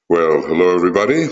Well, hello everybody.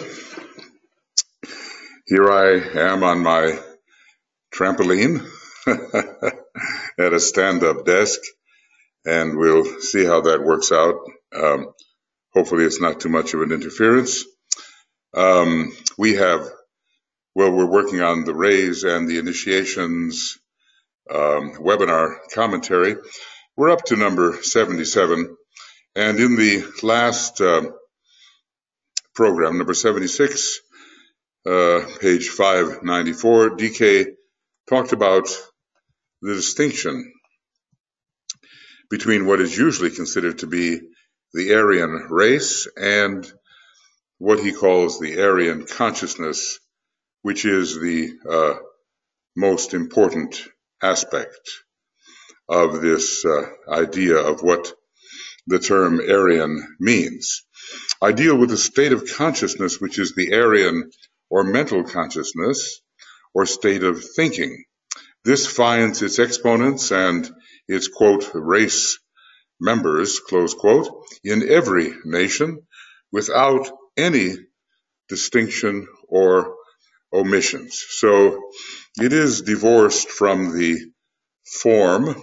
Here I am on my trampoline at a stand-up desk, and we'll see how that works out. Hopefully it's not too much of an interference. We have, we're working on the rays and the initiations webinar commentary. We're up to number 77, and in the last program, number 76, page 594, DK talked about the distinction between what is usually considered to be the Aryan race and what he calls the Aryan consciousness, which is the most important aspect of this idea of what the term Aryan means. I deal with the state of consciousness, which is the Aryan or mental consciousness or state of thinking. This finds its exponents and its, quote, race members, close quote, in every nation without any distinction or omissions. So it is divorced from the form,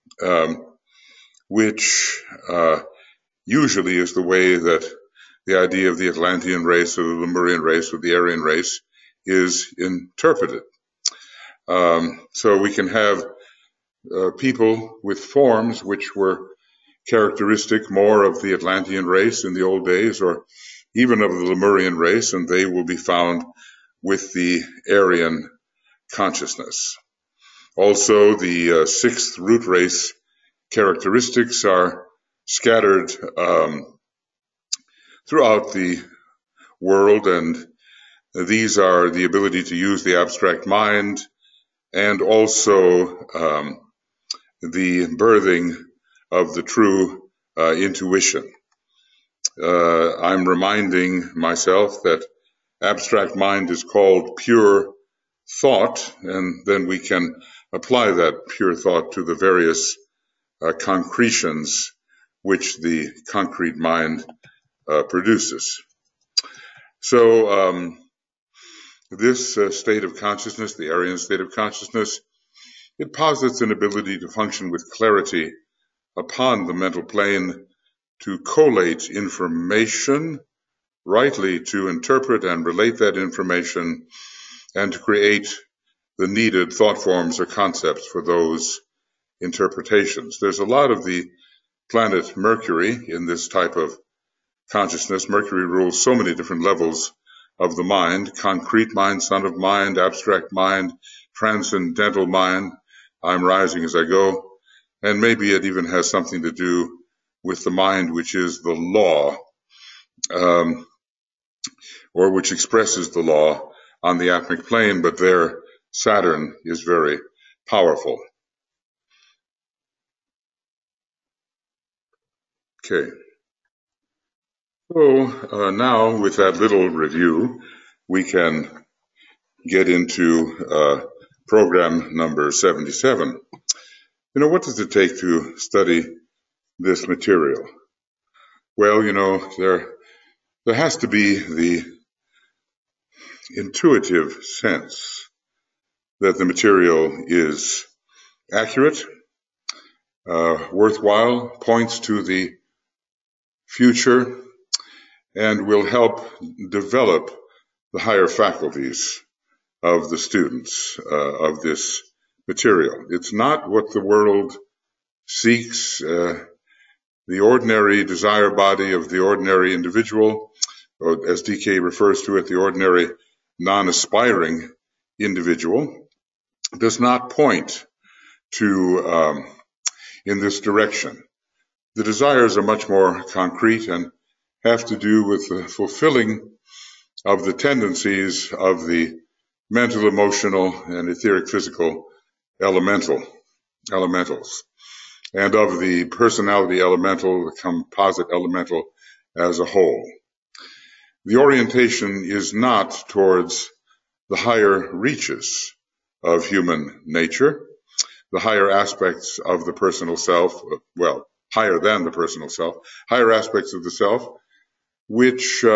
which usually is the way that the idea of the Atlantean race or the Lemurian race or the Aryan race is interpreted. So we can have people with forms which were characteristic more of the Atlantean race in the old days or even of the Lemurian race, and they will be found with the Aryan consciousness. Also, the sixth root race characteristics are scattered throughout the world, and these are the ability to use the abstract mind and also the birthing of the true intuition. I'm reminding myself that abstract mind is called pure thought, and then we can apply that pure thought to the various concretions which the concrete mind produces. So this state of consciousness, the Aryan state of consciousness, it posits an ability to function with clarity upon the mental plane, to collate information, rightly to interpret and relate that information, and to create the needed thought forms or concepts for those interpretations. There's a lot of the planet Mercury in this type of consciousness. Mercury rules so many different levels of the mind: concrete mind, son of mind, abstract mind, transcendental mind. I'm rising as I go. And maybe it even has something to do with the mind, which is the law, or which expresses the law on the atmic plane, but there Saturn is very powerful. Okay. So now with that little review, we can get into program number 77. You know, what does it take to study this material? Well, you know, there has to be the intuitive sense that the material is accurate, worthwhile, points to the future, and will help develop the higher faculties of the students of this material. It's not what the world seeks, the ordinary desire body of the ordinary individual, or as DK refers to it, the ordinary non-aspiring individual, does not point to in this direction. The desires are much more concrete and have to do with the fulfilling of the tendencies of the mental, emotional, and etheric physical elementals, and of the personality elemental, the composite elemental as a whole. The orientation is not towards the higher reaches of human nature, the higher aspects of the personal self, well, higher than the personal self, higher aspects of the self, which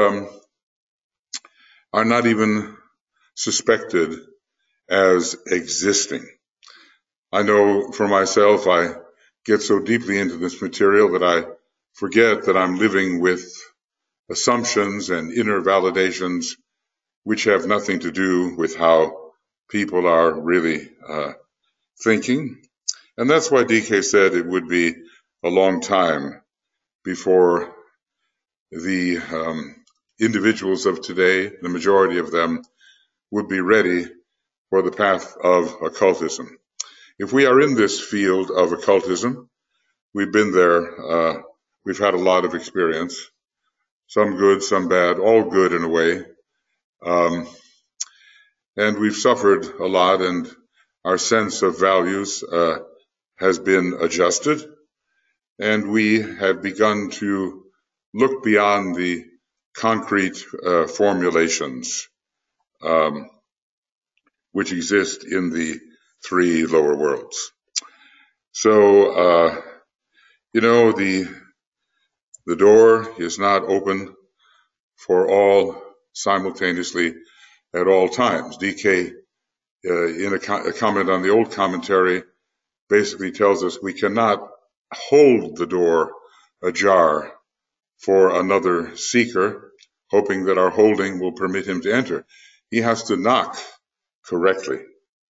are not even suspected as existing. I know for myself, I get so deeply into this material that I forget that I'm living with assumptions and inner validations which have nothing to do with how people are really thinking. And that's why DK said it would be a long time before the individuals of today, the majority of them, would be ready for the path of occultism. If we are in this field of occultism, we've been there, we've had a lot of experience, some good, some bad, all good in a way. And we've suffered a lot, and our sense of values has been adjusted, and we have begun to look beyond the concrete formulations which exist in the three lower worlds. So, the door is not open for all simultaneously at all times. DK, in a comment on the old commentary, basically tells us we cannot hold the door ajar for another seeker, hoping that our holding will permit him to enter. He has to knock correctly.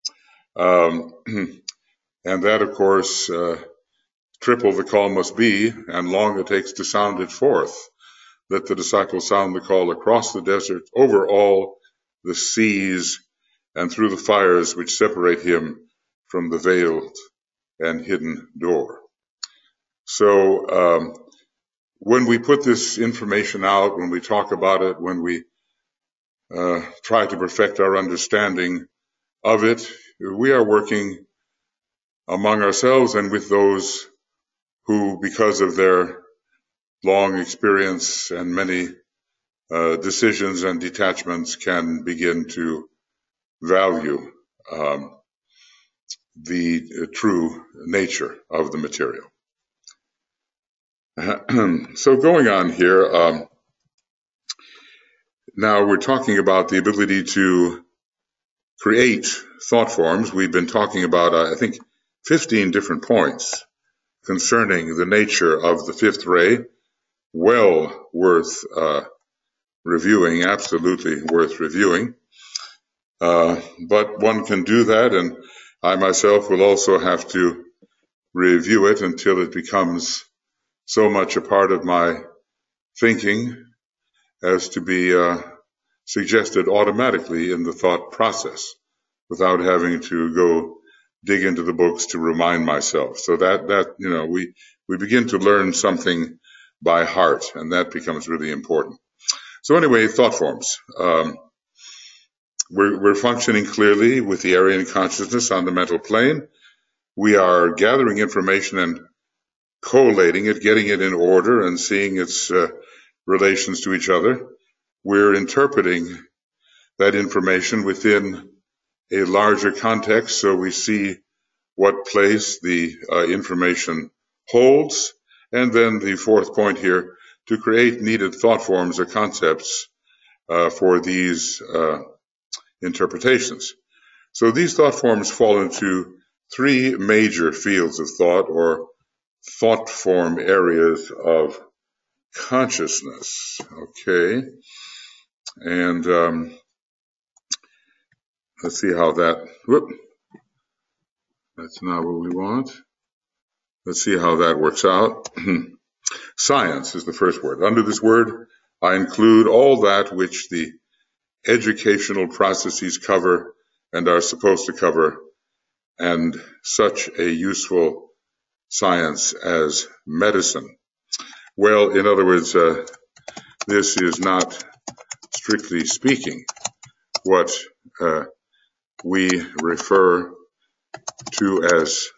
And that, of course, triple the call must be, and long it takes to sound it forth. Let the disciple sound the call across the desert, over all the seas, and through the fires which separate him from the veiled and hidden door. So when we put this information out, when we talk about it, when we try to perfect our understanding of it, we are working among ourselves and with those who, because of their long experience and many decisions and detachments, can begin to value the true nature of the material. So going on here, now we're talking about the ability to create thought forms. We've been talking about, I think, 15 different points concerning the nature of the fifth ray. Well worth reviewing, absolutely worth reviewing. But one can do that, and I myself will also have to review it until it becomes so much a part of my thinking as to be suggested automatically in the thought process without having to go dig into the books to remind myself. So that we begin to learn something by heart, and that becomes really important. So anyway, thought forms. We're functioning clearly with the Aryan consciousness on the mental plane. We are gathering information and collating it, getting it in order, and seeing its relations to each other. We're interpreting that information within a larger context, so we see what place the information holds. And then the fourth point here, to create needed thought forms or concepts for these interpretations. So these thought forms fall into three major fields of thought, or thought form areas of consciousness. Okay. And let's see how that, that's not what we want. Let's see how that works out. Science is the first word. Under this word, I include all that which the educational processes cover and are supposed to cover, and such a useful science as medicine. Well, in other words, this is not, strictly speaking, what we refer to as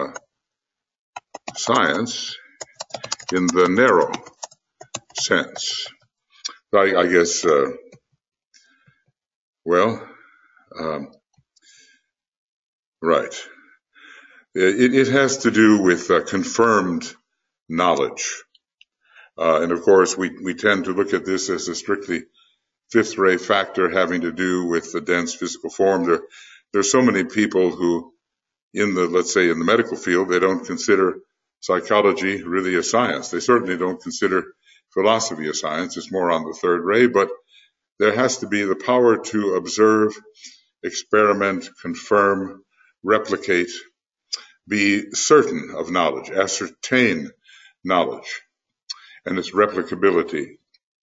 science in the narrow sense. I guess, right. It has to do with confirmed knowledge. And of course, we tend to look at this as a strictly fifth ray factor having to do with the dense physical form. There are so many people who, let's say in the medical field, they don't consider psychology really a science. They certainly don't consider philosophy a science. It's more on the third ray, but there has to be the power to observe, experiment, confirm, replicate, be certain of knowledge, ascertain knowledge and its replicability,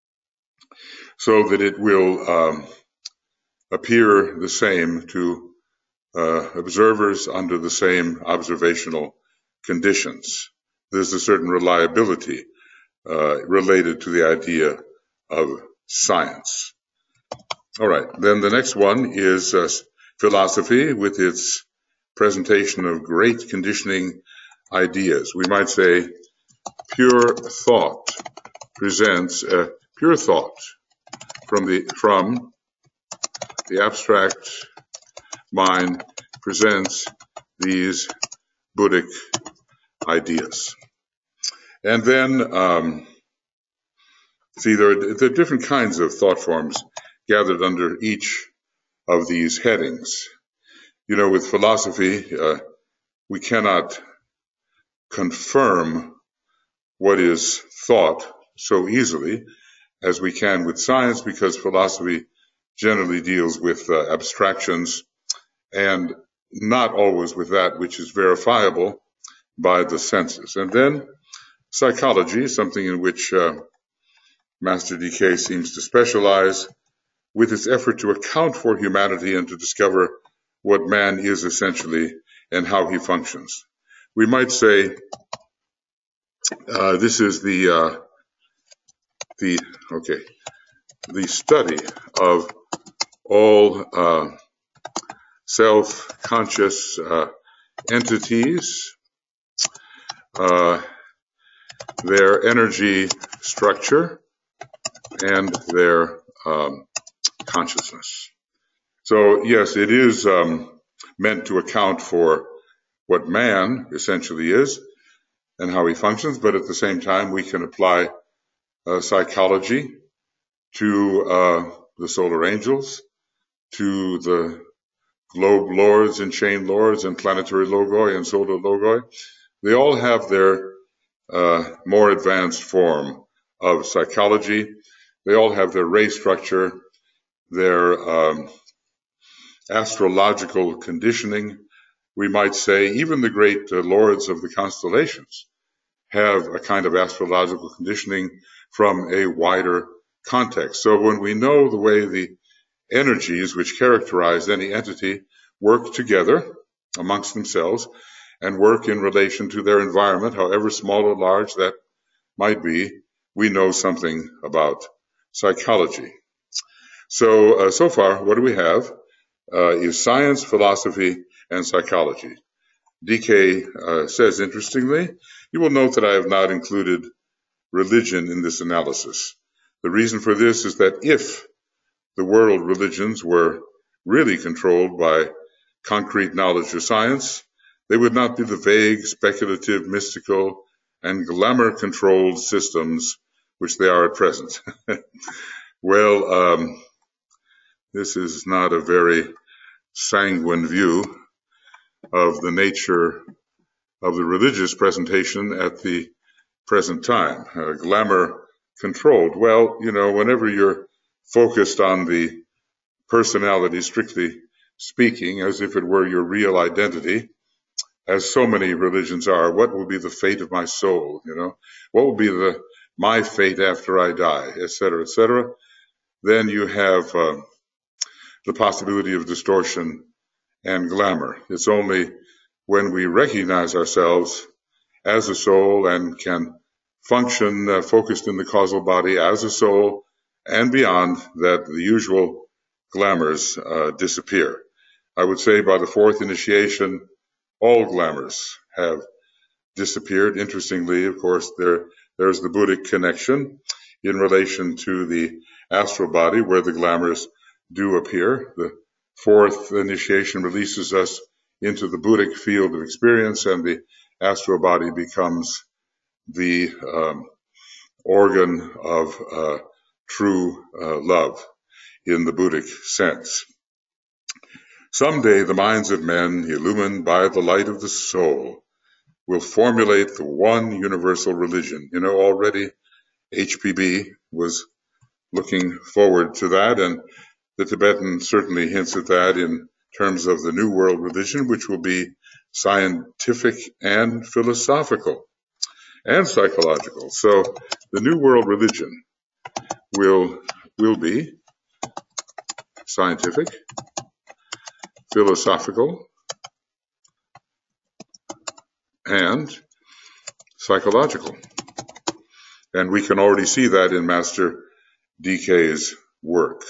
so that it will appear the same to observers under the same observational conditions. There's a certain reliability related to the idea of science. All right, then the next one is philosophy with its presentation of great conditioning ideas. We might say pure thought presents pure thought from the abstract mind presents these Buddhic ideas. And then, there are different kinds of thought forms gathered under each of these headings. With philosophy, we cannot confirm what is thought so easily as we can with science, because philosophy generally deals with abstractions and not always with that which is verifiable by the senses. And then psychology, something in which Master DK seems to specialize, with its effort to account for humanity and to discover what man is essentially and how he functions. We might say this is the study of all self-conscious entities, their energy structure, and their consciousness. So yes, it is meant to account for what man essentially is and how he functions, but at the same time we can apply psychology to the solar angels, to the globe lords and chain lords and planetary logoi and solar logoi. They all have their more advanced form of psychology. They all have their ray structure, their astrological conditioning, we might say. Even the great lords of the constellations have a kind of astrological conditioning from a wider context. So when we know the way the energies which characterize any entity work together amongst themselves and work in relation to their environment, however small or large that might be, we know something about psychology. So far, what do we have is science, philosophy, and psychology. DK says, interestingly, you will note that I have not included religion in this analysis. The reason for this is that if the world religions were really controlled by concrete knowledge or science, they would not be the vague, speculative, mystical, and glamour-controlled systems which they are at present. Well, this is not a very sanguine view of the nature of the religious presentation at the present time. Glamour controlled. Well, whenever you're focused on the personality, strictly speaking, as if it were your real identity, as so many religions are, what will be the fate of my soul? What will be my fate after I die, etc., etc. Then you have the possibility of distortion and glamour. It's only when we recognize ourselves as a soul and can function focused in the causal body as a soul and beyond that the usual glamours disappear. I would say by the fourth initiation, all glamours have disappeared. Interestingly, of course, there's the Buddhic connection in relation to the astral body where the glamours do appear. The fourth initiation releases us into the Buddhic field of experience, and the astral body becomes the organ of true love in the Buddhic sense. Someday the minds of men, illumined by the light of the soul, will formulate the one universal religion. You know, already HPB was looking forward to that, and the Tibetan certainly hints at that in terms of the New World religion, which will be scientific and philosophical and psychological. So the New World religion will be scientific, philosophical, and psychological. And we can already see that in Master DK's work.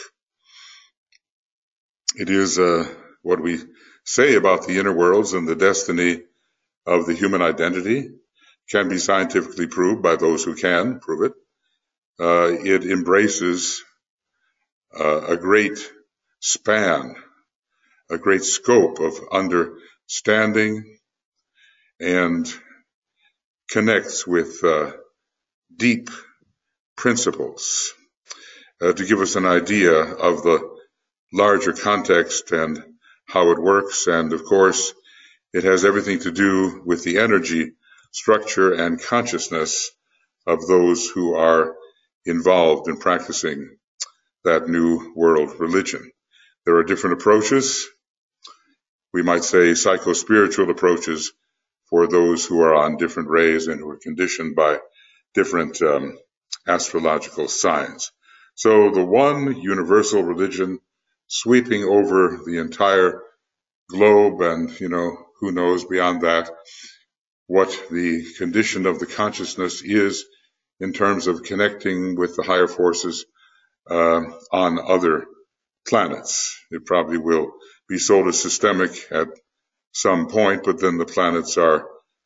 It is what we say about the inner worlds and the destiny of the human identity can be scientifically proved by those who can prove it. It embraces a great span, a great scope of understanding, and connects with deep principles to give us an idea of the larger context and how it works. And of course, it has everything to do with the energy, structure, and consciousness of those who are involved in practicing that New World religion. There are different approaches. We might say psycho-spiritual approaches for those who are on different rays and who are conditioned by different astrological signs. So the one universal religion sweeping over the entire globe, and who knows beyond that what the condition of the consciousness is in terms of connecting with the higher forces on other planets. It probably will be solar systemic at some point, but then the planets are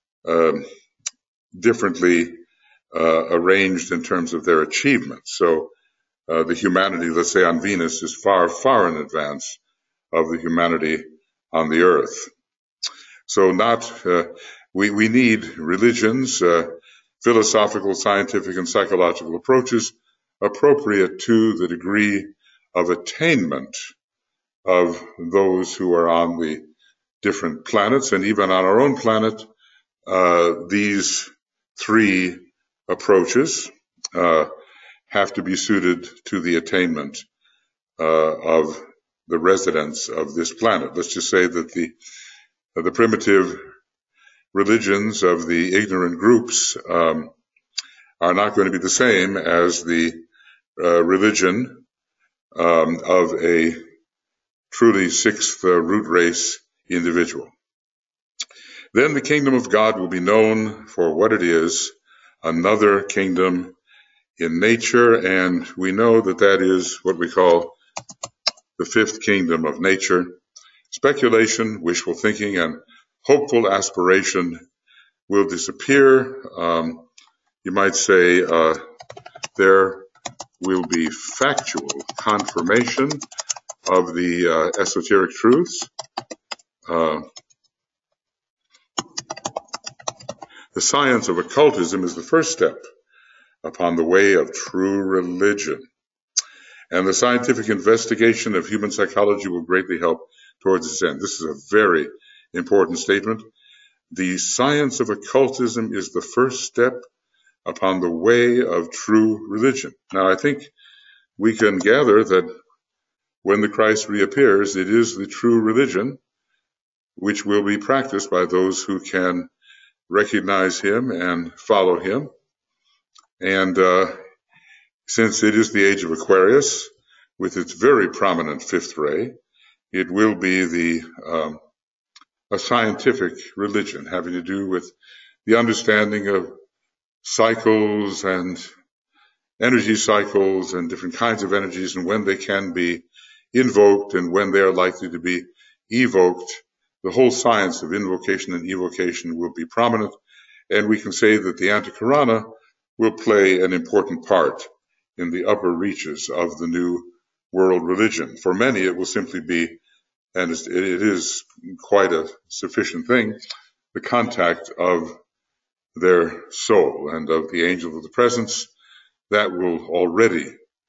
differently arranged in terms of their achievements. So the humanity, let's say on Venus, is far, far in advance of the humanity on the Earth. So we need religions, philosophical, scientific, and psychological approaches appropriate to the degree of attainment of those who are on the different planets. And even on our own planet, these three approaches have to be suited to the attainment of the residents of this planet. Let's just say that the primitive religions of the ignorant groups are not going to be the same as the religion of a truly sixth root race individual. Then the kingdom of God will be known for what it is, another kingdom in nature, and we know that that is what we call the fifth kingdom of nature. Speculation, wishful thinking, and hopeful aspiration will disappear. You might say there will be factual confirmation of the esoteric truths. The science of occultism is the first step upon the way of true religion. And the scientific investigation of human psychology will greatly help towards this end. This is a very important statement. The science of occultism is the first step upon the way of true religion. Now, I think we can gather that when the Christ reappears, it is the true religion which will be practiced by those who can recognize him and follow him. And since it is the age of Aquarius, with its very prominent fifth ray, it will be a scientific religion having to do with the understanding of cycles and energy cycles and different kinds of energies and when they can be invoked and when they are likely to be evoked. The whole science of invocation and evocation will be prominent, and we can say that the Antakarana will play an important part in the upper reaches of the New World religion. For many, it will simply be, and it is quite a sufficient thing, the contact of their soul and of the angel of the presence that will already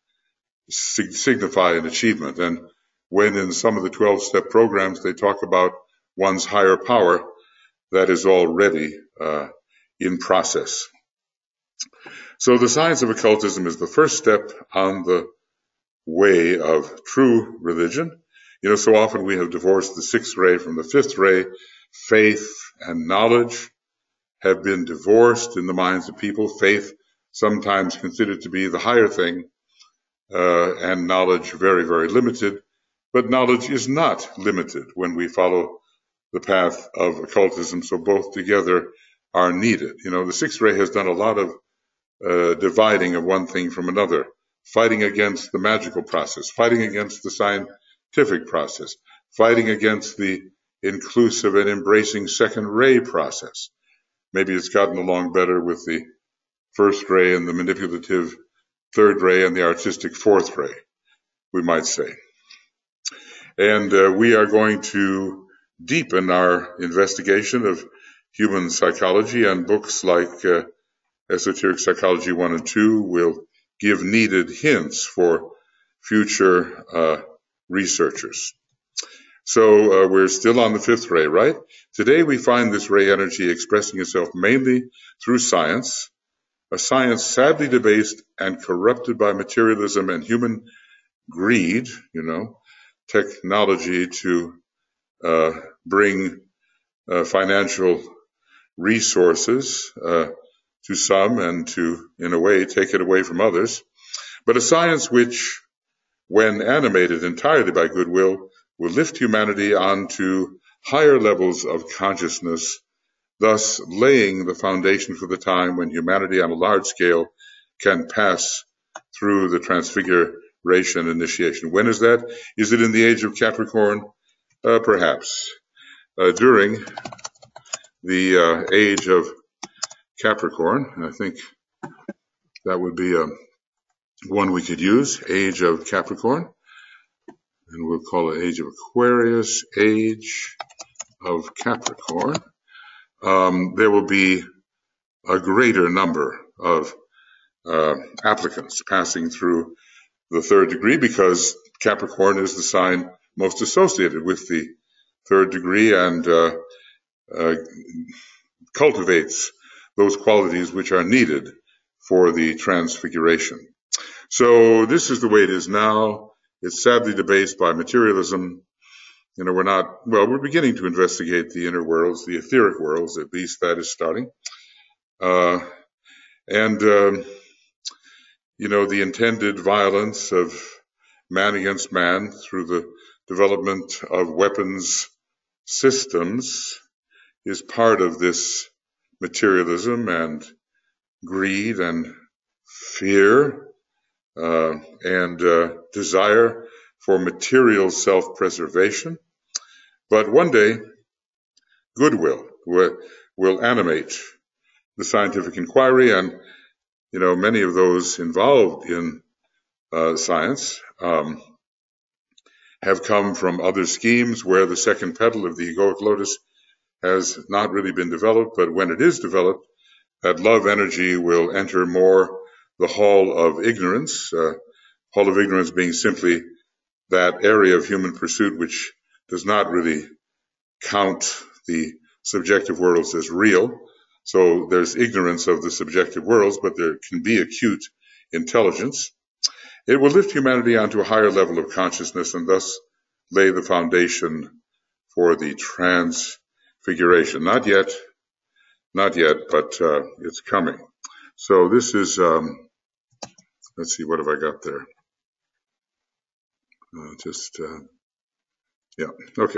signify an achievement. And when in some of the 12-step programs they talk about one's higher power, that is already in process. So the science of occultism is the first step on the way of true religion. So often we have divorced the sixth ray from the fifth ray. Faith and knowledge have been divorced in the minds of people. Faith sometimes considered to be the higher thing, and knowledge very, very limited. But knowledge is not limited when we follow the path of occultism, so both together are needed. The sixth ray has done a lot of dividing of one thing from another, fighting against the magical process, fighting against the scientific process, fighting against the inclusive and embracing second ray process. Maybe it's gotten along better with the first ray and the manipulative third ray and the artistic fourth ray, we might say. And we are going to deepen our investigation of human psychology, and books like Esoteric Psychology 1 and 2 will give needed hints for future researchers. So we're still on the fifth ray, right? Today we find this ray energy expressing itself mainly through science, a science sadly debased and corrupted by materialism and human greed, technology to bring financial resources to some and to, in a way, take it away from others. But a science which, when animated entirely by goodwill, will lift humanity onto higher levels of consciousness, thus laying the foundation for the time when humanity on a large scale can pass through the transfiguration initiation. When is that? Is it in the age of Capricorn? Perhaps. During the age of Capricorn, I think that would be one we could use, age of Capricorn. And we'll call it age of Aquarius, age of Capricorn. There will be a greater number of applicants passing through the third degree, because Capricorn is the sign most associated with the third degree and cultivates those qualities which are needed for the transfiguration. So this is the way it is now. It's sadly debased by materialism. We're beginning to investigate the inner worlds, the etheric worlds, at least that is starting. The intended violence of man against man through the development of weapons systems is part of this materialism and greed and fear and desire for material self-preservation. But one day, goodwill will animate the scientific inquiry, and many of those involved in science have come from other schemes where the second petal of the egoic lotus has not really been developed, but when it is developed, that love energy will enter more the hall of ignorance, hall of ignorance being simply that area of human pursuit which does not really count the subjective worlds as real. So there's ignorance of the subjective worlds, but there can be acute intelligence. It will lift humanity onto a higher level of consciousness and thus lay the foundation for the transfiguration. Not yet, but it's coming. So this is, let's see, what have I got there? Okay.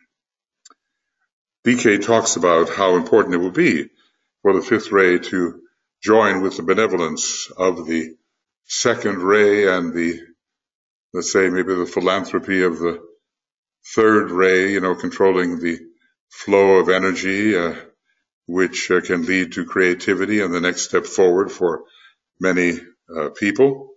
DK talks about how important it will be for the fifth ray to join with the benevolence of the second ray and the, let's say, maybe the philanthropy of the third ray, controlling the flow of energy, which can lead to creativity and the next step forward for many people.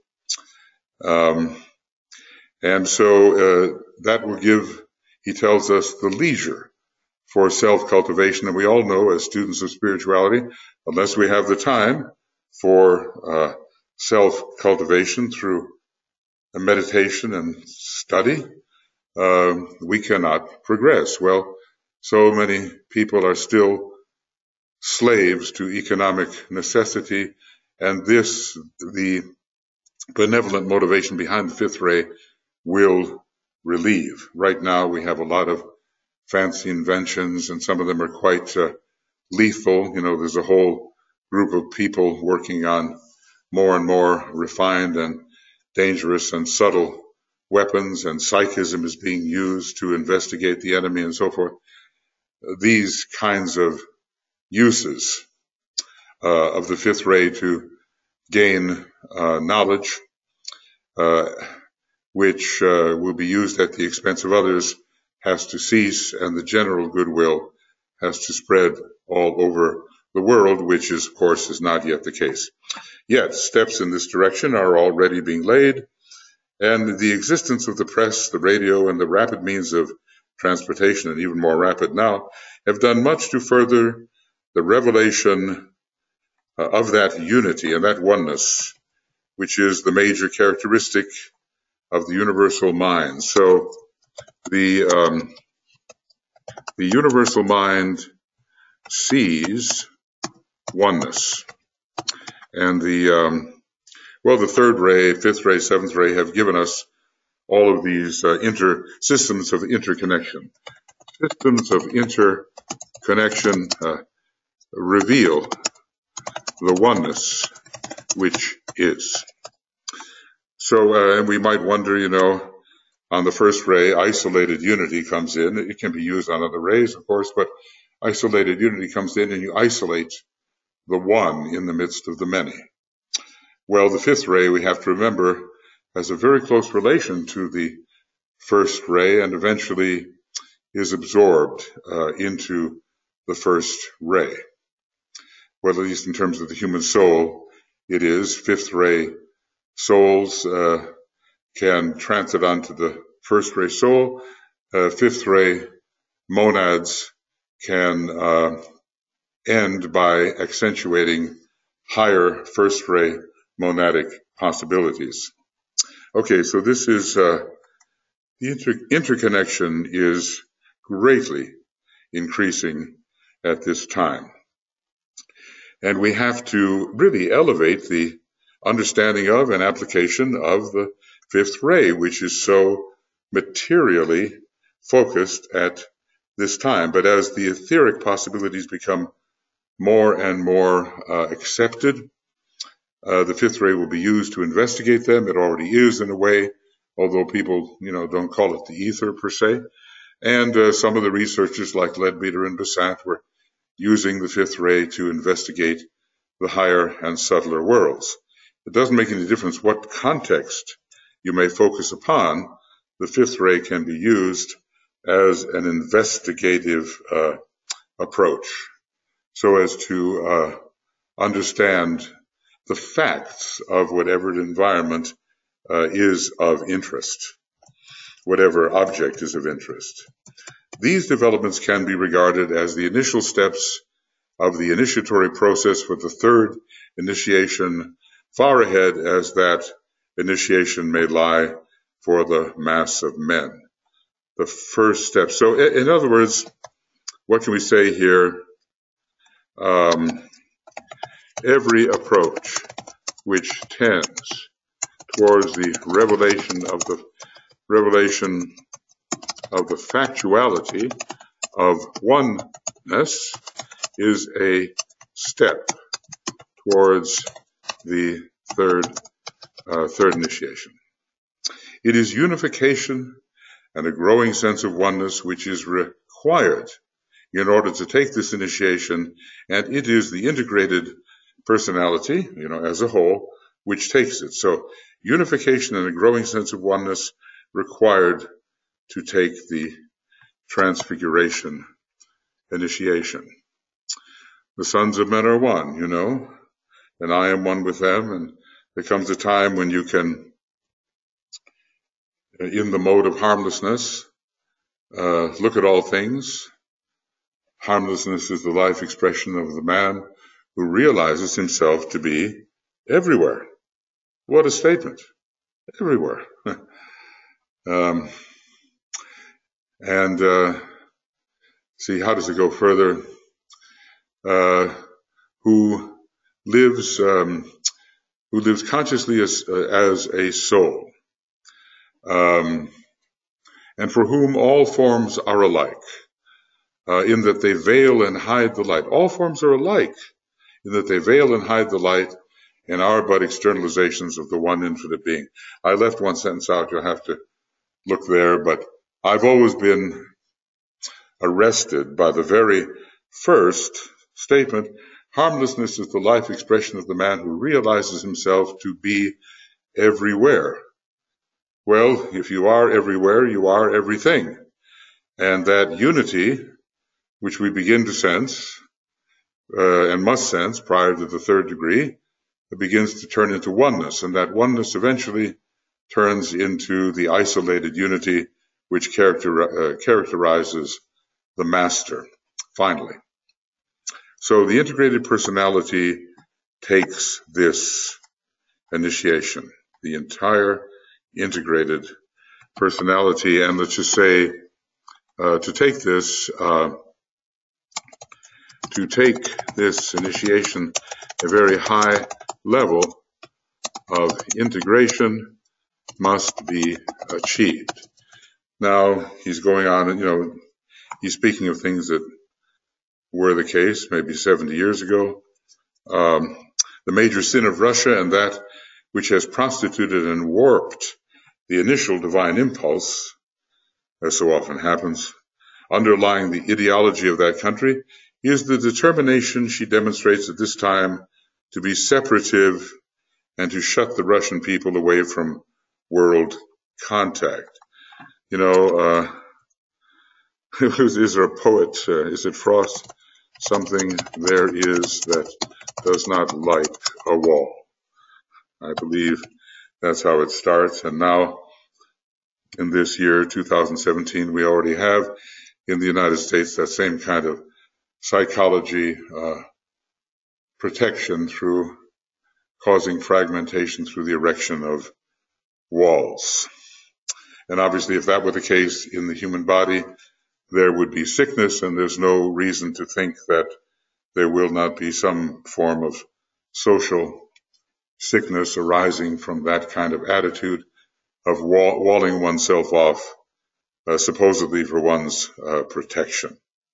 And so that will give, he tells us, the leisure for self-cultivation. And we all know, as students of spirituality, unless we have the time for self-cultivation, through meditation and study, we cannot progress. Well, so many people are still slaves to economic necessity, and this, the benevolent motivation behind the fifth ray, will relieve. Right now we have a lot of fancy inventions, and some of them are quite lethal. You know, there's a whole group of people working on more and more refined and dangerous and subtle weapons, and psychism is being used to investigate the enemy and so forth. These kinds of uses of the fifth ray to gain knowledge, which will be used at the expense of others, has to cease, and the general goodwill has to spread all over the world, which is, of course, is not yet the case. Yet steps in this direction are already being laid, and the existence of the press, the radio, and the rapid means of transportation, and even more rapid now, have done much to further the revelation of that unity and that oneness, which is the major characteristic of the universal mind. So the universal mind sees oneness, and the third ray, fifth ray, seventh ray have given us all of these systems of interconnection. Systems of interconnection reveal the oneness which is. So, and we might wonder, you know, on the first ray, isolated unity comes in. It can be used on other rays, of course, but isolated unity comes in and you isolate the one in the midst of the many. Well, the fifth ray, we have to remember, has a very close relation to the first ray, and eventually is absorbed into the first ray. Well, at least in terms of the human soul, it is. Fifth ray souls can transit onto the first ray soul. Fifth ray monads can end by accentuating higher first ray monadic possibilities. Okay, so this is the interconnection is greatly increasing at this time. And we have to really elevate the understanding of and application of the fifth ray, which is so materially focused at this time. But as the etheric possibilities become more and more accepted, the fifth ray will be used to investigate them. It already is in a way, although people, you know, don't call it the ether per se. And some of the researchers like Leadbeater and Besant were using the fifth ray to investigate the higher and subtler worlds. It doesn't make any difference what context you may focus upon. The fifth ray can be used as an investigative approach, so as to understand the facts of whatever environment is of interest, whatever object is of interest. These developments can be regarded as the initial steps of the initiatory process for the third initiation, far ahead as that initiation may lie for the mass of men. The first step. So in other words, what can we say here? Every approach which tends towards the revelation of the factuality of oneness is a step towards the third initiation. It is unification and a growing sense of oneness which is required in order to take this initiation, and it is the integrated personality, you know, as a whole, which takes it. So unification and a growing sense of oneness required to take the transfiguration initiation. The sons of men are one, you know, and I am one with them, and there comes a time when you can, in the mode of harmlessness, look at all things. Harmlessness is the life expression of the man who realizes himself to be everywhere. What a statement. Everywhere. And see, how does it go further? Who lives consciously as a soul, and for whom all forms are alike, in that they veil and hide the light. All forms are alike, in that they veil and hide the light and are but externalizations of the one infinite being. I left one sentence out, you'll have to look there, but I've always been arrested by the very first statement: harmlessness is the life expression of the man who realizes himself to be everywhere. Well, if you are everywhere, you are everything. And that unity, which we begin to sense, and must sense prior to the third degree, it begins to turn into oneness. And that oneness eventually turns into the isolated unity which characterizes the master, finally. So the integrated personality takes this initiation, the entire integrated personality, and let's just say to take this initiation a very high level of integration must be achieved. Now he's going on, and he's speaking of things that were the case maybe 70 years ago. The major sin of Russia, and that which has prostituted and warped the initial divine impulse, as so often happens, underlying the ideology of that country, is the determination she demonstrates at this time to be separative and to shut the Russian people away from world contact. Is there a poet, is it Frost? Something there is that does not like a wall. I believe that's how it starts. And now, in this year, 2017, we already have in the United States that same kind of psychology protection through causing fragmentation through the erection of walls. And obviously, if that were the case in the human body, there would be sickness, and there's no reason to think that there will not be some form of social sickness arising from that kind of attitude of walling oneself off, supposedly for one's protection.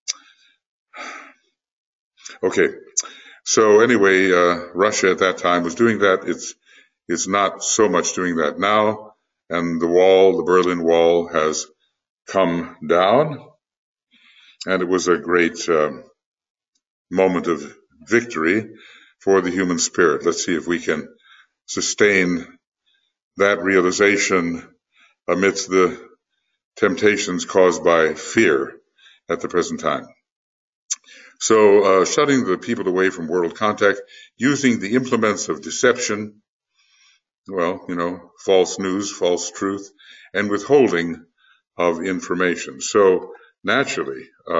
Okay, so anyway, Russia at that time was doing that. It's not so much doing that now, and the Berlin Wall has come down, and it was a great moment of victory for the human spirit. Let's see if we can sustain that realization amidst the temptations caused by fear at the present time. So shutting the people away from world contact, using the implements of deception, false news, false truth, and withholding of information. So naturally,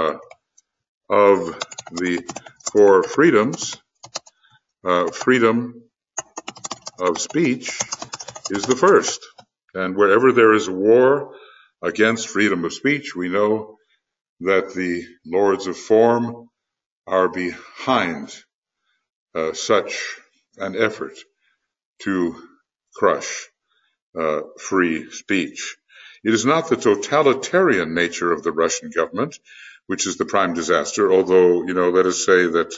of the four freedoms, freedom of speech is the first. And wherever there is a war against freedom of speech, we know that the lords of form are behind such an effort to crush free speech. It is not the totalitarian nature of the Russian government which is the prime disaster, although, let us say that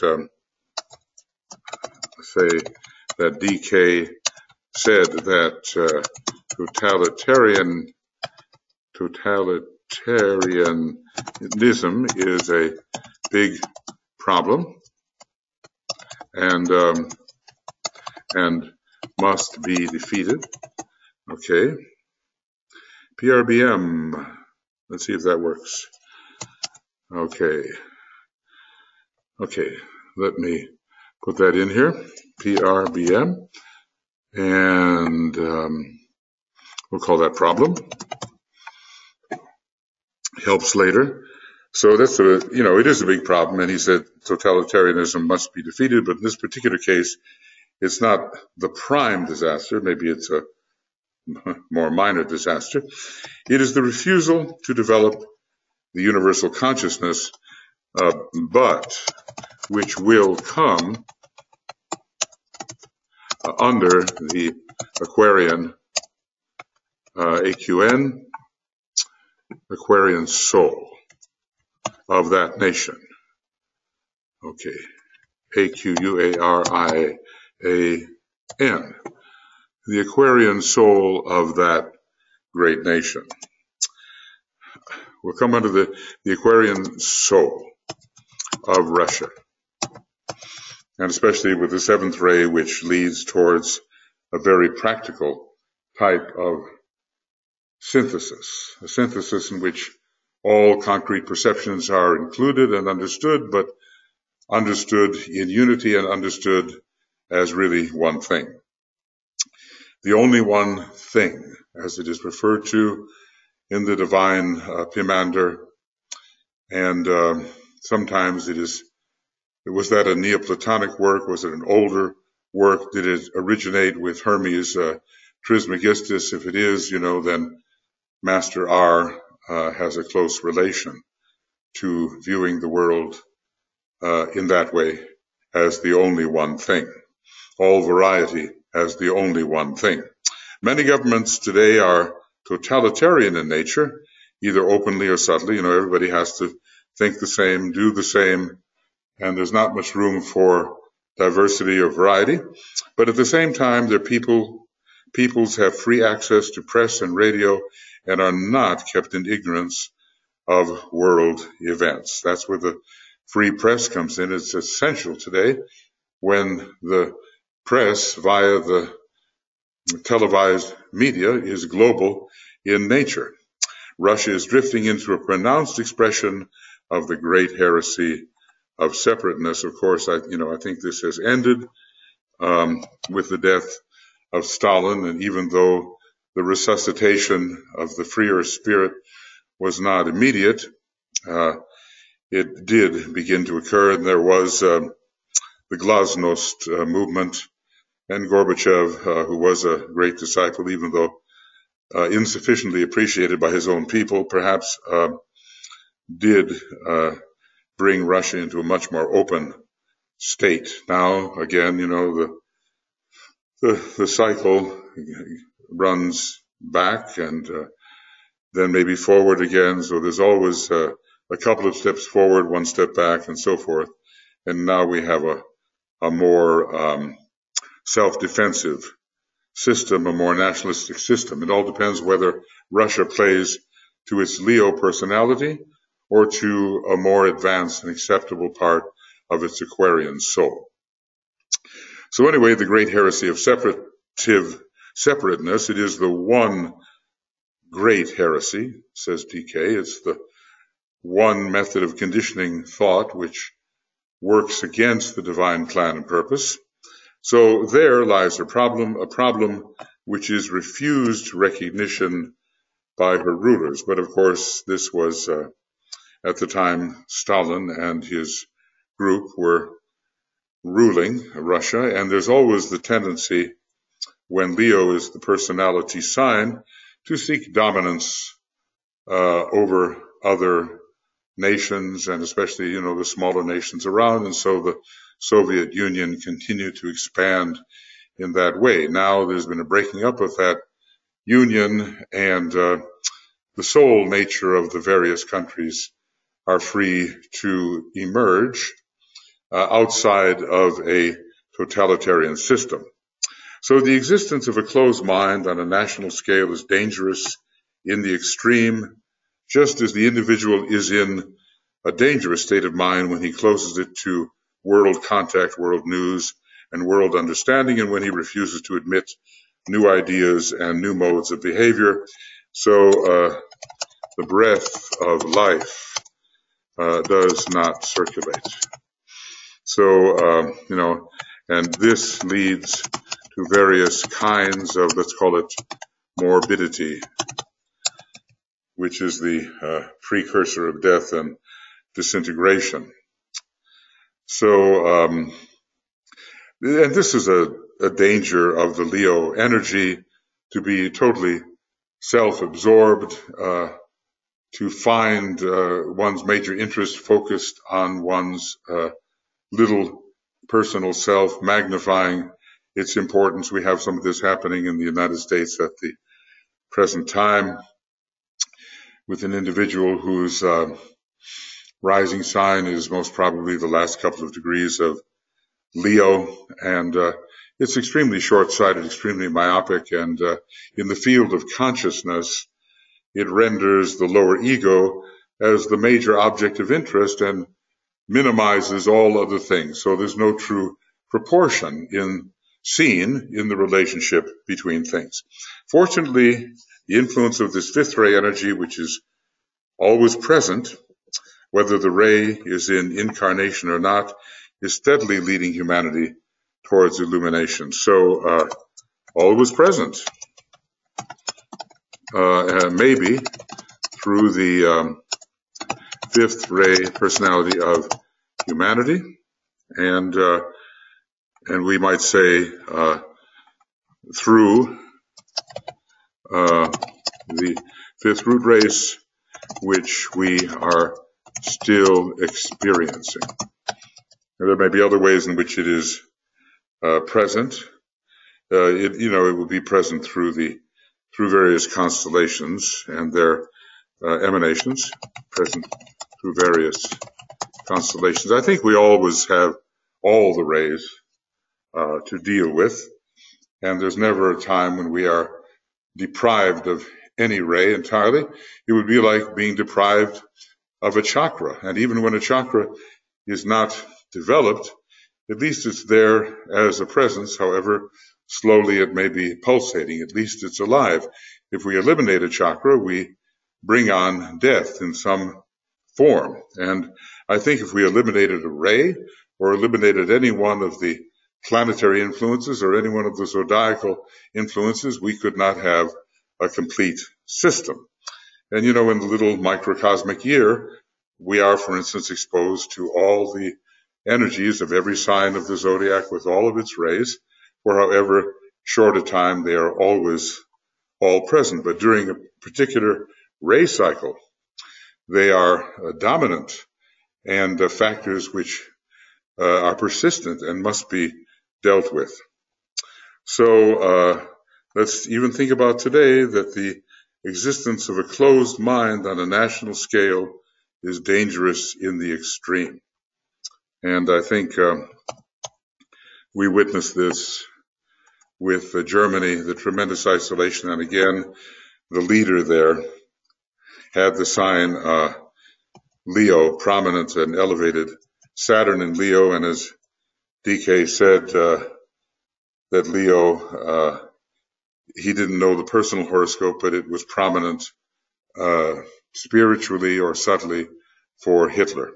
DK said that totalitarianism is a big problem and must be defeated. Okay. PRBM. Let's see if that works. Okay. Let me put that in here. PRBM. And we'll call that problem. Helps later. So that's it is a big problem. And he said totalitarianism must be defeated. But in this particular case, It's not the prime disaster, maybe it's a more minor disaster. It is the refusal to develop the universal consciousness, but which will come under the Aquarian AQN, Aquarian soul of that nation. Okay, AQUARIAN, the Aquarian soul of that great nation. Will come under the Aquarian soul of Russia, and especially with the seventh ray, which leads towards a very practical type of synthesis, a synthesis in which all concrete perceptions are included and understood, but understood in unity and understood as really one thing. The only one thing, as it is referred to in the divine Pimander, and sometimes was that a Neoplatonic work? Was it an older work? Did it originate with Hermes Trismegistus? If it is, then Master R has a close relation to viewing the world in that way as the only one thing. All variety as the only one thing. Many governments today are totalitarian in nature, either openly or subtly. Everybody has to think the same, do the same, and there's not much room for diversity or variety. But at the same time, peoples have free access to press and radio and are not kept in ignorance of world events. That's where the free press comes in. It's essential today when the press via the televised media is global in nature. Russia is drifting into a pronounced expression of the great heresy of separateness. Of course, I think this has ended with the death of Stalin, and even though the resuscitation of the freer spirit was not immediate, it did begin to occur, and there was the Glasnost movement, and Gorbachev, who was a great disciple, even though insufficiently appreciated by his own people, perhaps did bring Russia into a much more open state. Now, again, the cycle runs back and then maybe forward again. So there's always a couple of steps forward, one step back, and so forth. And now we have a more self-defensive system, a more nationalistic system. It all depends whether Russia plays to its Leo personality or to a more advanced and acceptable part of its Aquarian soul. So anyway, the great heresy of separateness, it is the one great heresy, says DK. It's the one method of conditioning thought which works against the divine plan and purpose. So there lies a problem which is refused recognition by her rulers. But of course, this was at the time Stalin and his group were ruling Russia, and there's always the tendency when Leo is the personality sign to seek dominance over other nations, and especially, the smaller nations around. And so the Soviet Union continued to expand in that way. Now there's been a breaking up of that union, and the soul nature of the various countries are free to emerge outside of a totalitarian system. So the existence of a closed mind on a national scale is dangerous in the extreme, just as the individual is in a dangerous state of mind when he closes it to world contact, world news, and world understanding, and when he refuses to admit new ideas and new modes of behavior. So the breath of life does not circulate. So, and this leads to various kinds of, let's call it, morbidity, which is the precursor of death and disintegration. So, and this is a a danger of the Leo energy to be totally self-absorbed, to find one's major interest focused on one's little personal self, magnifying its importance. We have some of this happening in the United States at the present time with an individual whose rising sign is most probably the last couple of degrees of Leo, and it's extremely short-sighted, extremely myopic, and in the field of consciousness, it renders the lower ego as the major object of interest and minimizes all other things. So there's no true proportion seen in the relationship between things. Fortunately, the influence of this fifth ray energy, which is always present, whether the ray is in incarnation or not, is steadily leading humanity towards illumination. So always present, maybe through the fifth ray personality of humanity, and we might say through the fifth root race, which we are still experiencing. And there may be other ways in which it is present. It will be present through various constellations and their emanations, present through various constellations. I think we always have all the rays to deal with, and there's never a time when we are deprived of any ray entirely. It would be like being deprived of a chakra, and even when a chakra is not developed, at least it's there as a presence. However slowly it may be pulsating, at least it's alive. If we eliminate a chakra, we bring on death in some form. And I think if we eliminated a ray or eliminated any one of the planetary influences or any one of the zodiacal influences, we could not have a complete system. And in the little microcosmic year, we are, for instance, exposed to all the energies of every sign of the zodiac with all of its rays. For however short a time, they are always all present. But during a particular ray cycle, they are dominant and factors which are persistent and must be dealt with. So let's even think about today that the existence of a closed mind on a national scale is dangerous in the extreme. And I think we witnessed this with Germany, the tremendous isolation. And again, the leader there had the sign Leo, prominent and elevated, Saturn in Leo. And as DK said, that Leo, he didn't know the personal horoscope, but it was prominent spiritually or subtly for Hitler.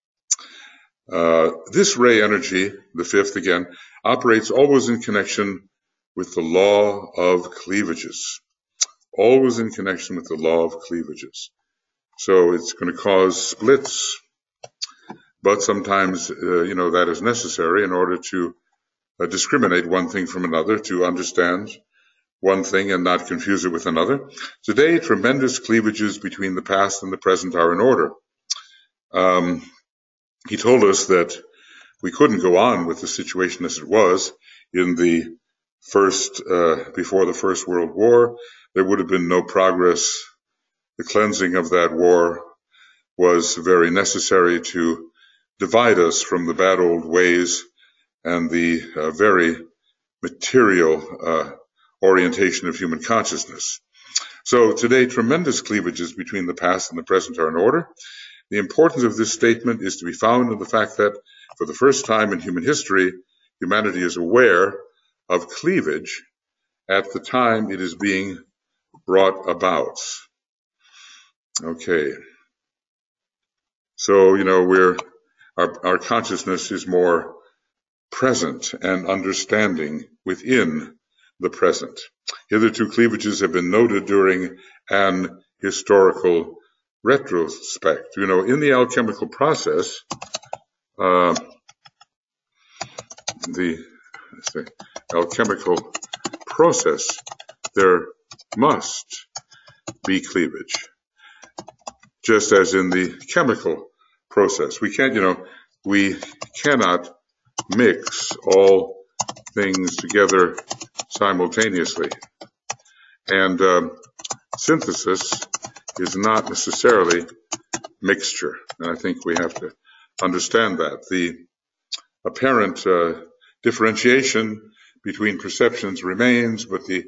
This ray energy, the fifth again, operates always in connection with the law of cleavages. Always in connection with the law of cleavages. So it's going to cause splits, but sometimes, that is necessary in order to discriminate one thing from another, to understand one thing and not confuse it with another. Today, tremendous cleavages between the past and the present are in order. He told us that we couldn't go on with the situation as it was in the before the First World War. There would have been no progress. The cleansing of that war was very necessary to divide us from the bad old ways and the very material orientation of human consciousness. So today, tremendous cleavages between the past and the present are in order. The importance of this statement is to be found in the fact that for the first time in human history, humanity is aware of cleavage at the time it is being brought about. Okay. So, our consciousness is more present and understanding within the present. Hitherto, cleavages have been noted during an historical retrospect. In the alchemical process, the the alchemical process, there must be cleavage, just as in the chemical process. We cannot mix all things together simultaneously. And synthesis is not necessarily mixture. And I think we have to understand that. The apparent differentiation between perceptions remains, but the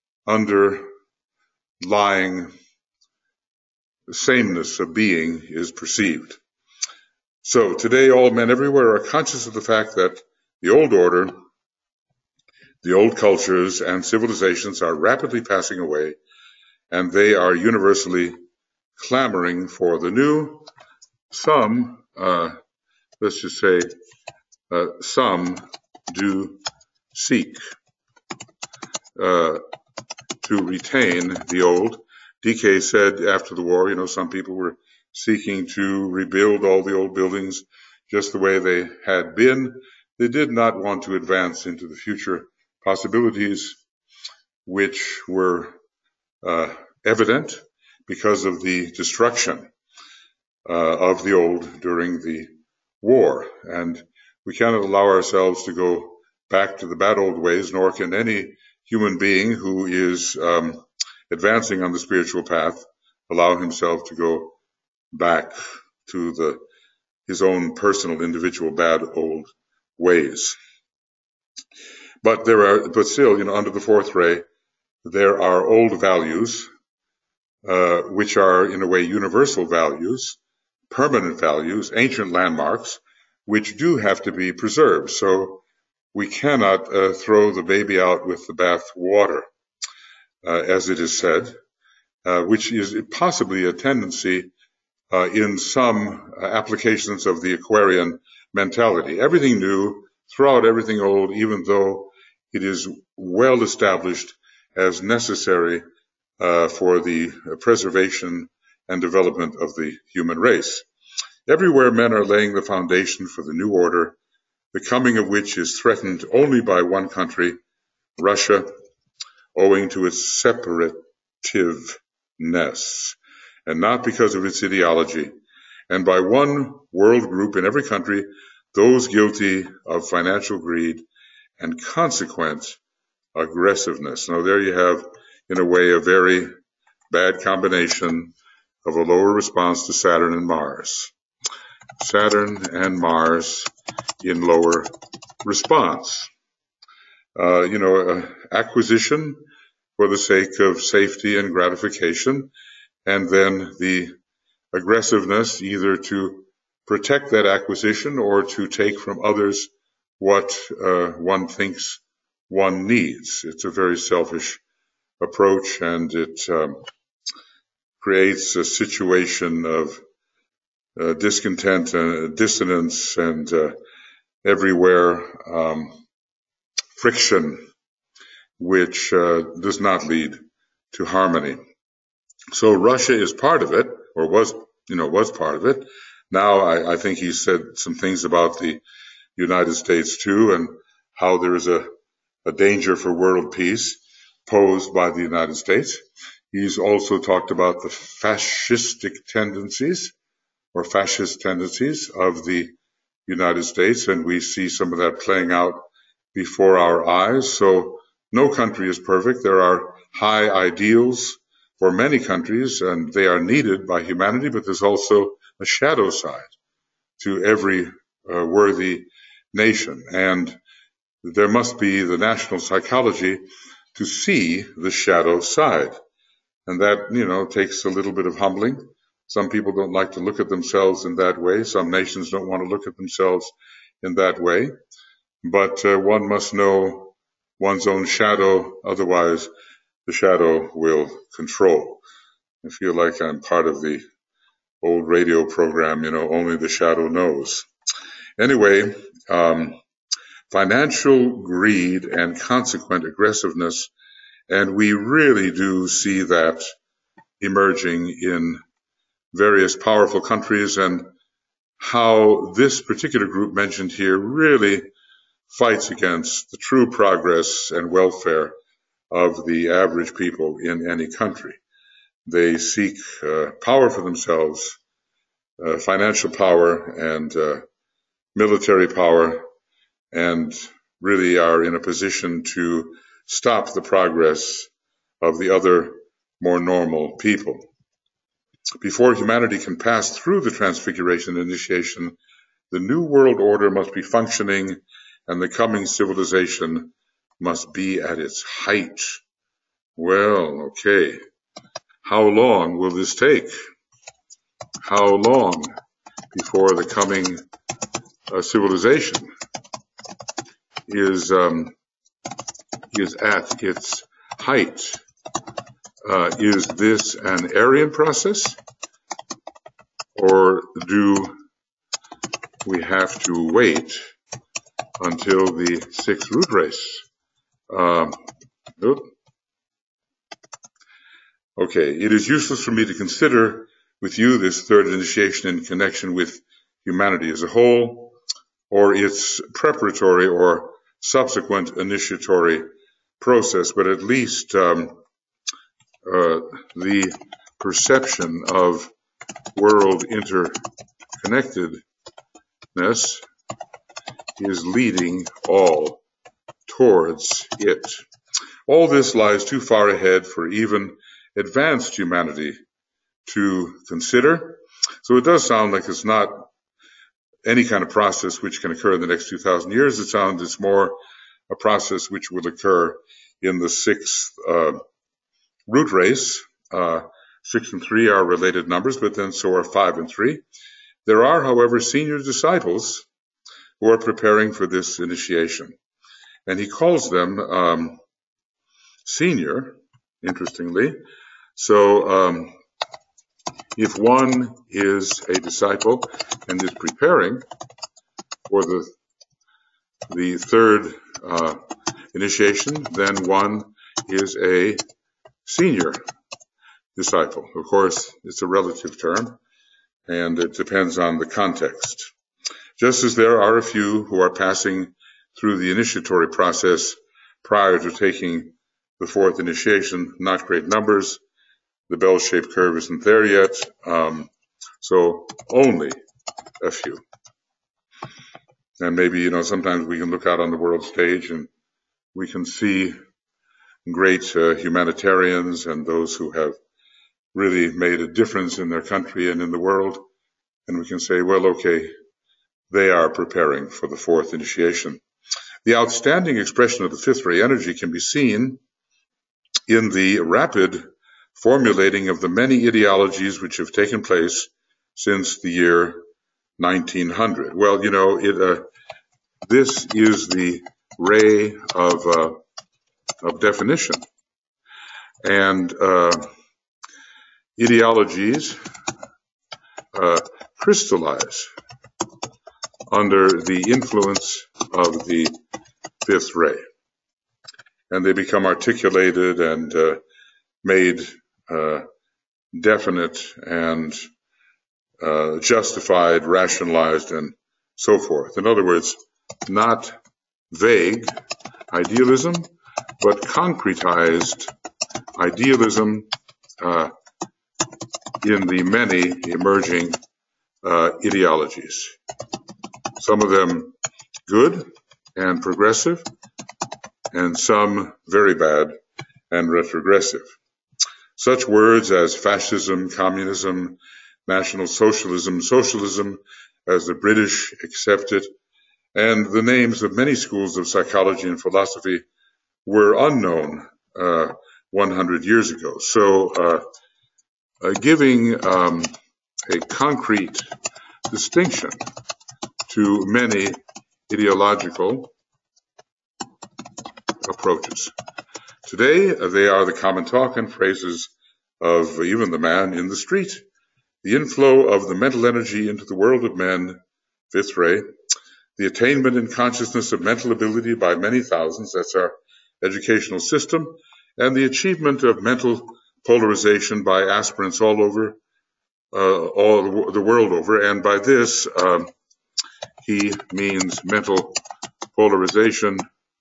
underlying sameness of being is perceived. So today all men everywhere are conscious of the fact that the old order, the old cultures and civilizations are rapidly passing away, and they are universally clamoring for the new. Some, let's just say, some do seek to retain the old. DK said after the war, some people were seeking to rebuild all the old buildings just the way they had been. They did not want to advance into the future possibilities, which were evident because of the destruction of the old during the war. And we cannot allow ourselves to go back to the bad old ways, nor can any human being who is advancing on the spiritual path allow himself to go back to his own personal, individual, bad old ways. But still, under the fourth ray, there are old values, which are in a way universal values, permanent values, ancient landmarks, which do have to be preserved. So we cannot throw the baby out with the bath water, as it is said, which is possibly a tendency in some applications of the Aquarian mentality. Everything new, throw out everything old, even though it is well established as necessary for the preservation and development of the human race. Everywhere men are laying the foundation for the new order, the coming of which is threatened only by one country, Russia, owing to its separativeness, and not because of its ideology, and by one world group in every country, those guilty of financial greed and consequent aggressiveness. Now there you have, in a way, a very bad combination of a lower response to Saturn and Mars. Saturn and Mars in lower response. Acquisition for the sake of safety and gratification, and then the aggressiveness either to protect that acquisition or to take from others what one thinks one needs. It's a very selfish approach, and it creates a situation of discontent and dissonance and everywhere friction, which does not lead to harmony. So Russia is part of it, or was part of it. Now I think he said some things about the United States too, and how there is a danger for world peace posed by the United States. He's also talked about the fascist tendencies of the United States, and we see some of that playing out before our eyes. So no country is perfect. There are high ideals for many countries, and they are needed by humanity, but there's also a shadow side to every worthy nation. And there must be the national psychology to see the shadow side. And that, takes a little bit of humbling. Some people don't like to look at themselves in that way. Some nations don't want to look at themselves in that way. But one must know one's own shadow, otherwise the shadow will control. I feel like I'm part of the old radio program, only the shadow knows. Anyway, financial greed and consequent aggressiveness, and we really do see that emerging in various powerful countries, and how this particular group mentioned here really fights against the true progress and welfare of the average people in any country. They seek power for themselves, financial power and military power, and really are in a position to stop the progress of the other more normal people. Before humanity can pass through the transfiguration initiation, the new world order must be functioning and the coming civilization must be at its height. Well, okay. How long will this take? How long before the coming civilization is at its height? Is this an Aryan process, or do we have to wait until the sixth root race? Okay, it is useless for me to consider with you this third initiation in connection with humanity as a whole, or its preparatory or subsequent initiatory process, but at least the perception of world interconnectedness is leading all towards it. All this lies too far ahead for even advanced humanity to consider. So it does sound like it's not any kind of process which can occur in the next 2,000 years. It sounds it's more a process which will occur in the sixth root race. 6 and 3 are related numbers, but then so are 5 and 3. There are, however, senior disciples who are preparing for this initiation. And he calls them senior, interestingly. So if one is a disciple and is preparing for the third initiation, then one is a senior disciple. Of course, it's a relative term, and it depends on the context. Just as there are a few who are passing through the initiatory process prior to taking the fourth initiation, not great numbers. The bell-shaped curve isn't there yet, so only a few. And maybe, sometimes we can look out on the world stage and we can see great humanitarians and those who have really made a difference in their country and in the world. And we can say, well, okay, they are preparing for the fourth initiation. The outstanding expression of the fifth ray energy can be seen in the rapid formulating of the many ideologies which have taken place since the year 1900. Well, this is the ray of definition. And ideologies crystallize under the influence of the fifth ray. And they become articulated and made definite and justified, rationalized, and so forth. In other words, not vague idealism, but concretized idealism in the many emerging ideologies. Some of them good and progressive, and some very bad and retrogressive. Such words as fascism, communism, National Socialism, socialism as the British accept it, and the names of many schools of psychology and philosophy were unknown 100 years ago. So giving a concrete distinction to many ideological approaches. Today, they are the common talk and phrases of even the man in the street. The inflow of the mental energy into the world of men, fifth ray, the attainment and consciousness of mental ability by many thousands, that's our educational system, and the achievement of mental polarization by aspirants all over, all the world over. And by this, he means mental polarization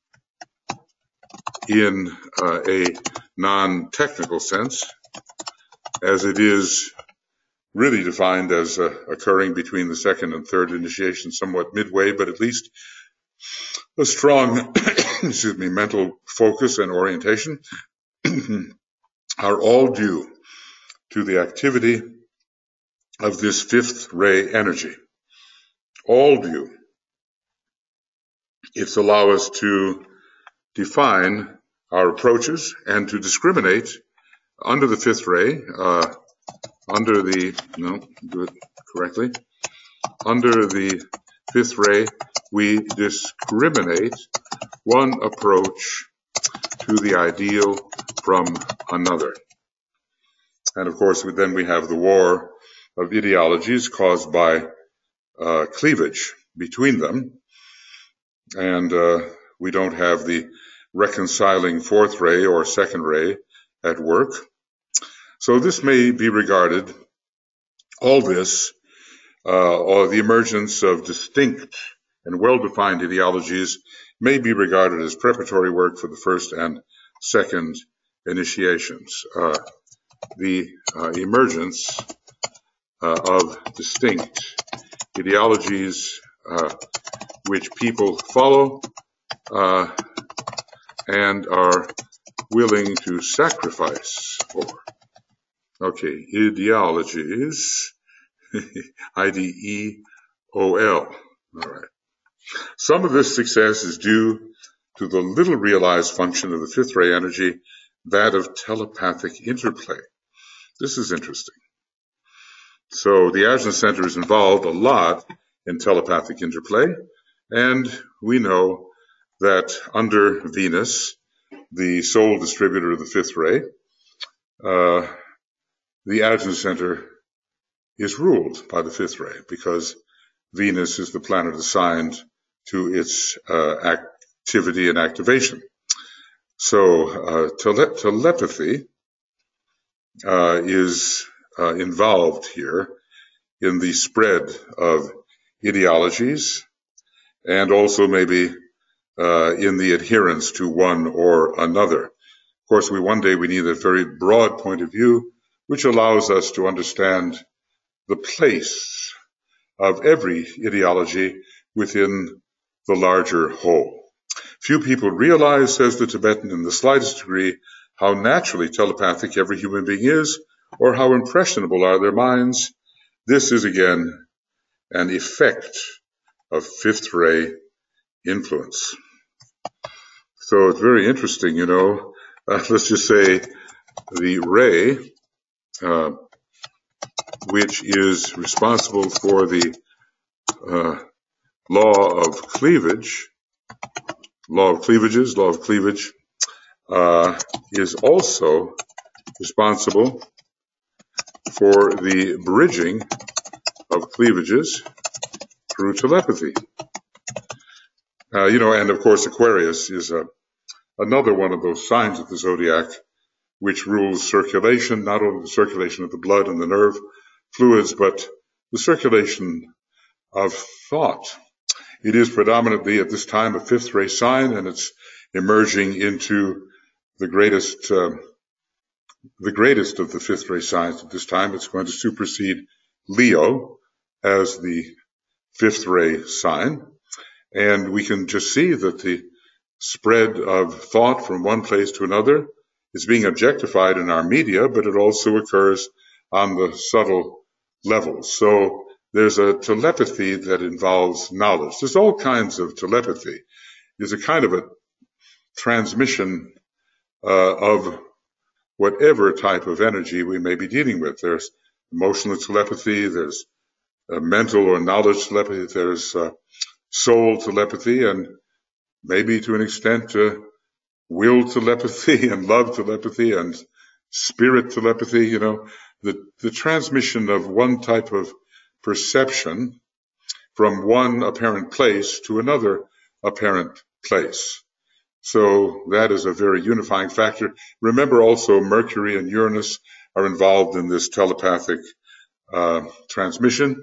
in a non-technical sense, as it is really defined as occurring between the second and third initiation, somewhat midway, but at least a strong mental focus and orientation are all due to the activity of this fifth ray energy. All due. It's allow us to define our approaches and to discriminate under the fifth ray, under the fifth ray, we discriminate one approach to the ideal from another. And of course, then we have the war of ideologies caused by cleavage between them. And we don't have the reconciling fourth ray or second ray at work. So this may be regarded, all this, or the emergence of distinct and well-defined ideologies may be regarded as preparatory work for the first and second initiations. The emergence of distinct ideologies which people follow and are willing to sacrifice for. Okay, ideologies, I-D-E-O-L. All right. Some of this success is due to the little realized function of the fifth ray energy, that of telepathic interplay. This is interesting. So the Ajna Center is involved a lot in telepathic interplay, and we know that under Venus, the sole distributor of the fifth ray, the Ajna Center is ruled by the fifth ray because Venus is the planet assigned to its activity and activation. So telepathy is involved here in the spread of ideologies and also maybe in the adherence to one or another. Of course, one day we need a very broad point of view which allows us to understand the place of every ideology within the larger whole. Few people realize, says the Tibetan, in the slightest degree, how naturally telepathic every human being is, or how impressionable are their minds. This is, again, an effect of fifth ray influence. So it's very interesting, let's just say the ray, which is responsible for the law of cleavage, is also responsible for the bridging of cleavages through telepathy. And of course Aquarius is another one of those signs of the zodiac which rules circulation, not only the circulation of the blood and the nerve fluids, but the circulation of thought. It is predominantly at this time a fifth ray sign, and it's emerging into the greatest of the fifth ray signs at this time. It's going to supersede Leo as the fifth ray sign. And we can just see that the spread of thought from one place to another is being objectified in our media, but it also occurs on the subtle levels. So there's a telepathy that involves knowledge. There's all kinds of telepathy. There's a kind of a transmission of whatever type of energy we may be dealing with. There's emotional telepathy, there's mental or knowledge telepathy, there's soul telepathy, and maybe to an extent will telepathy and love telepathy and spirit telepathy. The transmission of one type of perception from one apparent place to another apparent place. So that is a very unifying factor. Remember also Mercury and Uranus are involved in this telepathic transmission.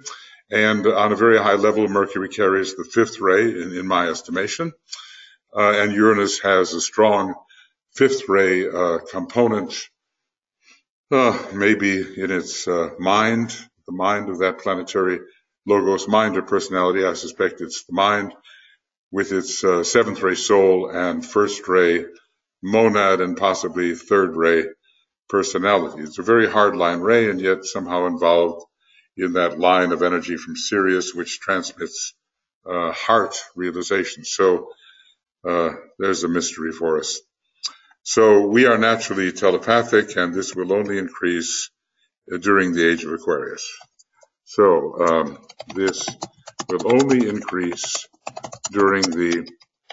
And on a very high level, Mercury carries the fifth ray in my estimation. And Uranus has a strong fifth ray component, maybe in its mind, the mind of that planetary logos, mind or personality. I suspect it's the mind with its seventh ray soul and first ray monad and possibly third ray personality. It's a very hard line ray and yet somehow involved in that line of energy from Sirius, which transmits heart realization. So there's a mystery for us. So we are naturally telepathic, and this will only increase during the age of Aquarius. So this will only increase during the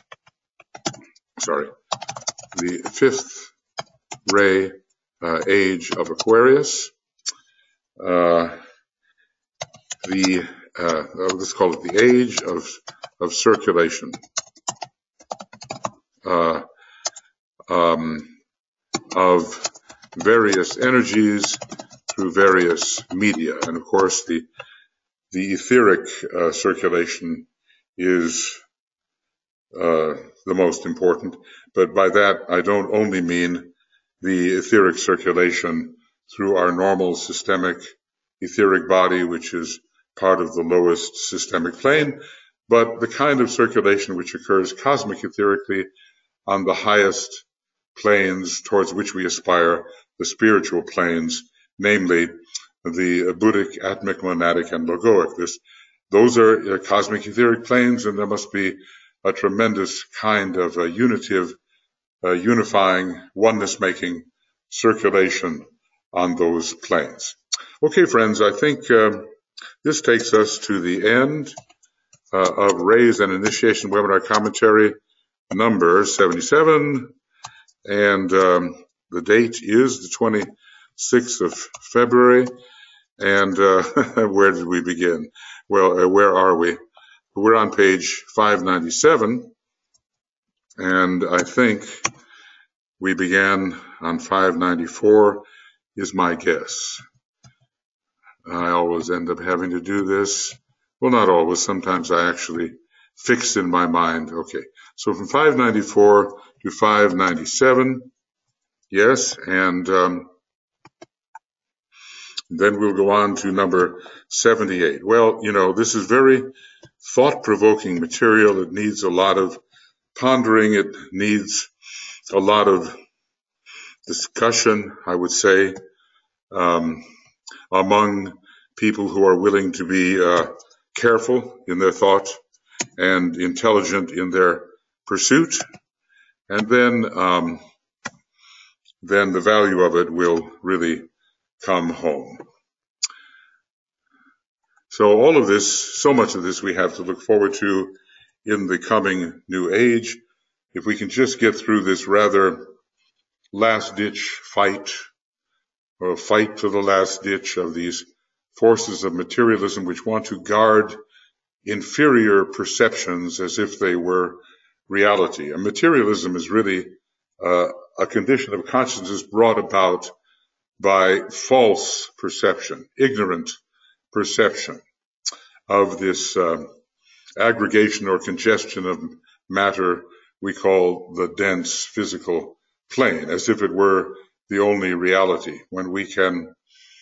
fifth ray age of Aquarius. Let's call it the age of circulation. Of various energies through various media. And of course, the etheric circulation is the most important. But by that, I don't only mean the etheric circulation through our normal systemic etheric body, which is part of the lowest systemic plane, but the kind of circulation which occurs cosmic etherically on the highest planes towards which we aspire, the spiritual planes, namely the Buddhic, Atmic, Monadic, and Logoic. Those are cosmic etheric planes, and there must be a tremendous kind of unitive, unifying, oneness-making circulation on those planes. Okay, friends, I think this takes us to the end of Rays and Initiation Webinar Commentary number 77. And the date is the 26th of February. And where did we begin? Well, where are we? We're on page 597. And I think we began on 594 is my guess. I always end up having to do this. Well, not always. Sometimes I actually fix in my mind. Okay. So from 594 to 597. Yes. And then we'll go on to number 78. Well, you know, this is very thought-provoking material. It needs a lot of pondering. It needs a lot of discussion, I would say, among people who are willing to be careful in their thought and intelligent in their pursuit. And then the value of it will really come home. So all of this, so much of this we have to look forward to in the coming new age. If we can just get through this rather last-ditch fight, or fight to the last ditch of these forces of materialism which want to guard inferior perceptions as if they were reality. And materialism is really a condition of consciousness brought about by false perception, ignorant perception of this aggregation or congestion of matter we call the dense physical plane, as if it were the only reality, when we can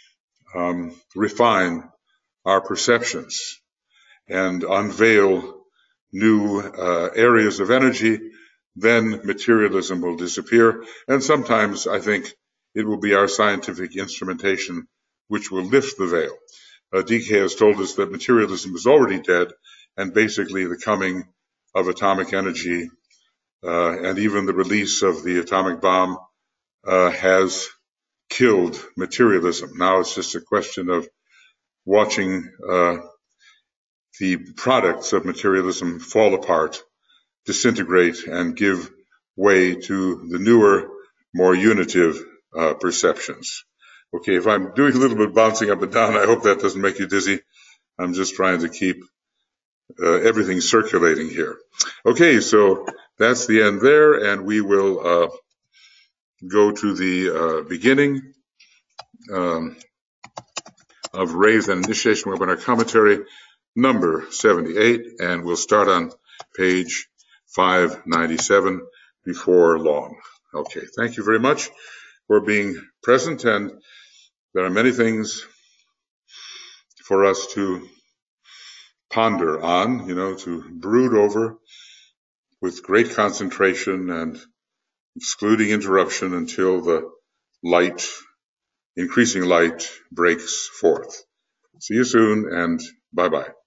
refine our perceptions and unveil new areas of energy, then materialism will disappear. And sometimes I think it will be our scientific instrumentation which will lift the veil. DK has told us that materialism is already dead, and basically the coming of atomic energy and even the release of the atomic bomb has killed materialism. Now it's just a question of watching the products of materialism fall apart, disintegrate, and give way to the newer, more unitive perceptions. Okay, if I'm doing a little bit of bouncing up and down, I hope that doesn't make you dizzy. I'm just trying to keep everything circulating here. Okay, so that's the end there, and we will go to the beginning. of Raise and Initiation Webinar Commentary number 78, and we'll start on page 597 before long. Okay, thank you very much for being present, and there are many things for us to ponder on, to brood over with great concentration and excluding interruption until the increasing light breaks forth. See you soon, and bye-bye.